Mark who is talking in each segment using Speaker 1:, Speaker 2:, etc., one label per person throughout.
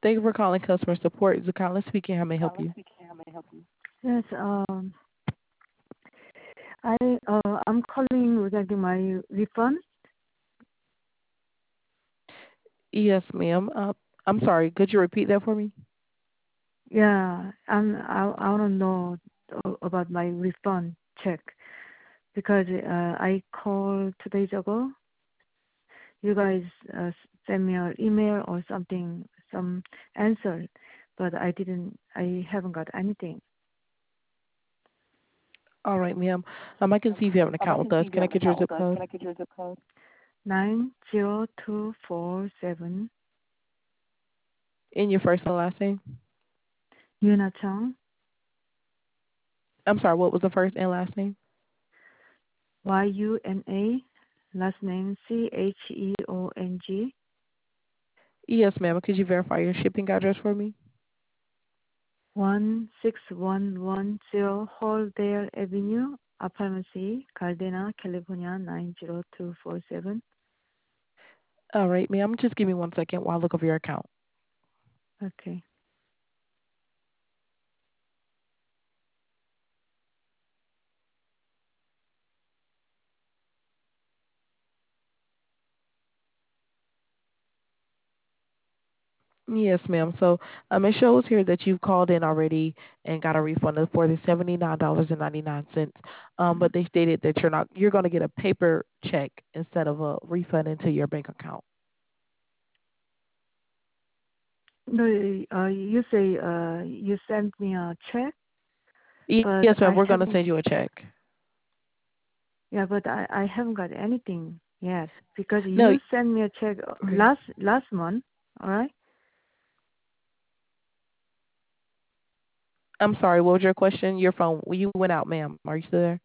Speaker 1: Thank you for calling customer support. Zakala speaking. How may I help you?
Speaker 2: Yes, I'm calling regarding my refund.
Speaker 1: Yes, ma'am. I'm sorry. Could you repeat that for me?
Speaker 2: Yeah, I want to know about my refund check because I called 2 days ago. You guys sent me an email or something, some answer, but I haven't got anything.
Speaker 1: All right, ma'am. I can see if you have an account with us. Can I get your zip code?
Speaker 2: 90247
Speaker 1: And your first and last name?
Speaker 2: Yuna Chang,
Speaker 1: I'm sorry. What was the first and last name?
Speaker 2: YUNA, last name CHEONG.
Speaker 1: Yes, ma'am. Could you verify your shipping address for me?
Speaker 2: 16110 Halldale Avenue, Apartment C, Gardena, California 90247.
Speaker 1: All right, ma'am. Just give me 1 second while I look over your account.
Speaker 2: Okay.
Speaker 1: Yes, ma'am. So it shows here that you've called in already and got a refund for the $79.99. But they stated that you're going to get a paper check instead of a refund into your bank account.
Speaker 2: No, you say you sent me a check, but
Speaker 1: Yes, ma'am. We're going to send you a check.
Speaker 2: but I haven't got anything yet because
Speaker 1: No,
Speaker 2: you sent me a check last month. All right.
Speaker 1: I'm sorry. What was your question? Your phone. You went out, ma'am. Are you still there?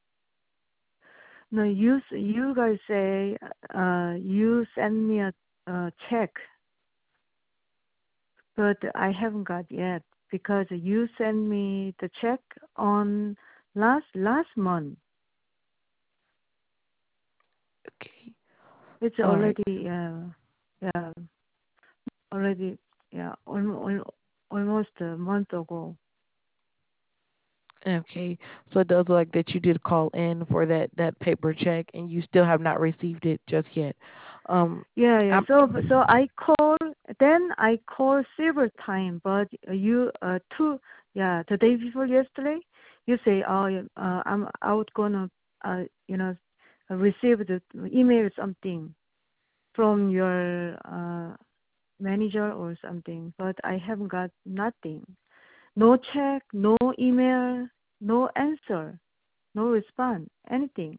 Speaker 2: No, you guys say you sent me a check, but I haven't got yet because you sent me the check on last month.
Speaker 1: Okay.
Speaker 2: It's
Speaker 1: All right.
Speaker 2: already yeah already almost a month ago.
Speaker 1: Okay. So it does look like that you did call in for that paper check, and you still have not received it just yet.
Speaker 2: Yeah.
Speaker 1: I'm
Speaker 2: So I call several times, but you the day before yesterday, you say I'm out gonna you know receive the email something from your manager or something, but I haven't got nothing. No check, no email, no answer, no response, anything.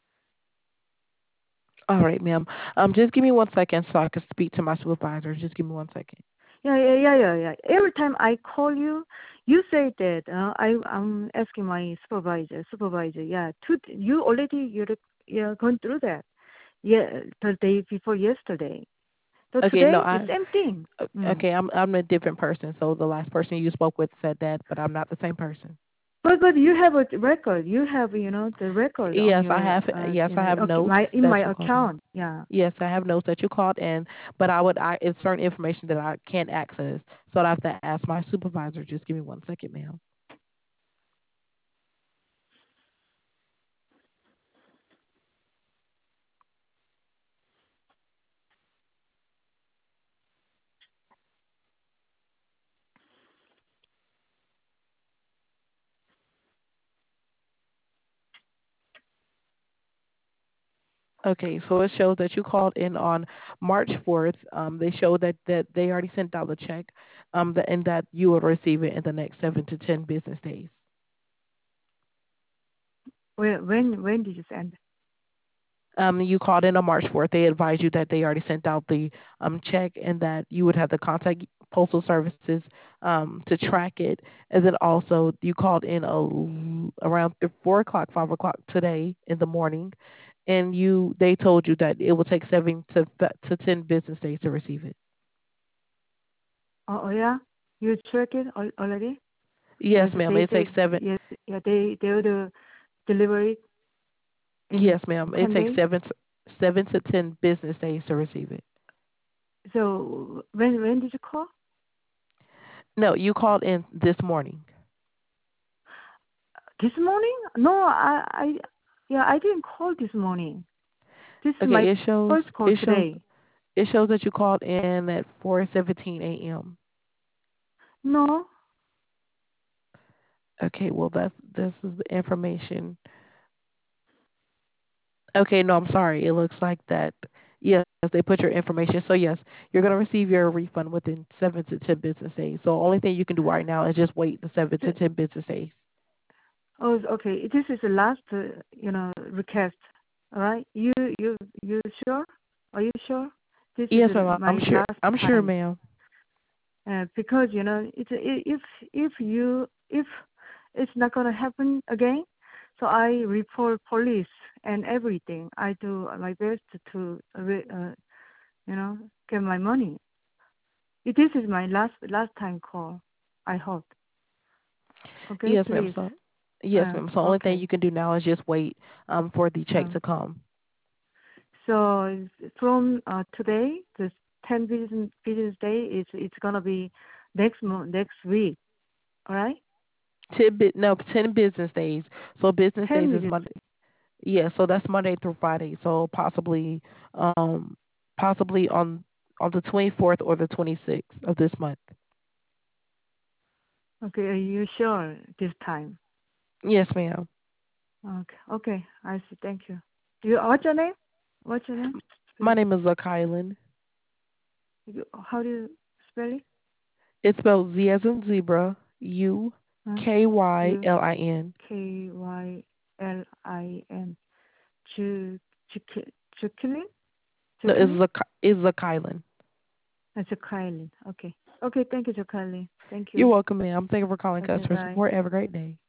Speaker 1: all right, ma'am. Just give me 1 second so I can speak to my supervisor. Just give me 1 second.
Speaker 2: Yeah. Every time I call you, you say that I'm asking my supervisor. Yeah, you already you're gone through that. Yeah, the day before yesterday. So
Speaker 1: Okay, no,
Speaker 2: today the same thing. Mm.
Speaker 1: okay. I'm a different person. So the last person you spoke with said that, but I'm not the same person.
Speaker 2: But you have a record. You have the record on
Speaker 1: Yes, I
Speaker 2: your
Speaker 1: have. Yes, I have
Speaker 2: okay,
Speaker 1: notes
Speaker 2: my
Speaker 1: that you called in.
Speaker 2: account. Yeah.
Speaker 1: Yes, I have notes that you called in, but it's certain information that I can't access, so I have to ask my supervisor. Just give me 1 second, ma'am. Okay, so it shows that you called in on March 4th. They show that they already sent out the check, and that you will receive it in the next 7 to 10 business days.
Speaker 2: When did you send?
Speaker 1: You called in on March 4th. They advised you that they already sent out the check and that you would have to contact postal services to track it. And then also you called in around 4 o'clock, 5 o'clock today in the morning, and they told you that it will take 7 to 10 business days to receive it.
Speaker 2: Yeah, you check it already.
Speaker 1: Yes,
Speaker 2: Yes,
Speaker 1: ma'am.
Speaker 2: they
Speaker 1: It takes
Speaker 2: said
Speaker 1: seven.
Speaker 2: yes. Yeah, they will deliver it in
Speaker 1: Yes, ma'am. It
Speaker 2: 10
Speaker 1: takes
Speaker 2: days.
Speaker 1: 7 to 10 business days to receive it.
Speaker 2: So when did you call?
Speaker 1: No, you called in this morning.
Speaker 2: This morning? No, yeah, I didn't call this morning. This is my
Speaker 1: Okay, it shows
Speaker 2: first call
Speaker 1: it shows
Speaker 2: today.
Speaker 1: it shows that you called in at 4:17 a.m.
Speaker 2: No.
Speaker 1: Okay, well this is the information. Okay, no, I'm sorry. It looks like that. Yes, they put your information. So yes, you're gonna receive your refund within 7 to 10 business days. So only thing you can do right now is just wait the seven to
Speaker 2: Th-
Speaker 1: ten business days.
Speaker 2: Oh, okay. This is the last, request. All right. You sure? Are you sure? This is
Speaker 1: Yes, ma'am.
Speaker 2: my last
Speaker 1: I'm sure,
Speaker 2: time.
Speaker 1: ma'am.
Speaker 2: Because if it's not gonna happen again, so I report police and everything. I do my best to you know get my money. This is my last time call. I hope. Okay,
Speaker 1: Yes, ma'am.
Speaker 2: please.
Speaker 1: Yes, ma'am. So only thing
Speaker 2: Okay.
Speaker 1: you can do now is just wait for the check
Speaker 2: Uh,
Speaker 1: to come.
Speaker 2: so from today, the 10 business day is it's gonna be next week. All right,
Speaker 1: 10 business days. So business days
Speaker 2: 10
Speaker 1: is
Speaker 2: business.
Speaker 1: Monday. Yeah, so that's Monday through Friday. So um possibly on the 24th or the 26th of this month.
Speaker 2: Okay, are you sure this time?
Speaker 1: Yes, ma'am.
Speaker 2: Okay, okay, I see. Thank you. What's your name? What's your name?
Speaker 1: My
Speaker 2: Please.
Speaker 1: name is Kylan.
Speaker 2: How do you spell it?
Speaker 1: It's spelled Z as in zebra, U
Speaker 2: Huh?
Speaker 1: K Y
Speaker 2: U
Speaker 1: L I N.
Speaker 2: K Y L I N. Ju Jacqueline?
Speaker 1: No,
Speaker 2: Jacqueline?
Speaker 1: it's a Kylan.
Speaker 2: That's a Kylie. Okay. Okay, thank you, Jacqueline. Thank
Speaker 1: You're
Speaker 2: you.
Speaker 1: welcome, ma'am. Thank you for calling
Speaker 2: Okay,
Speaker 1: customer
Speaker 2: bye.
Speaker 1: support. Have a great day.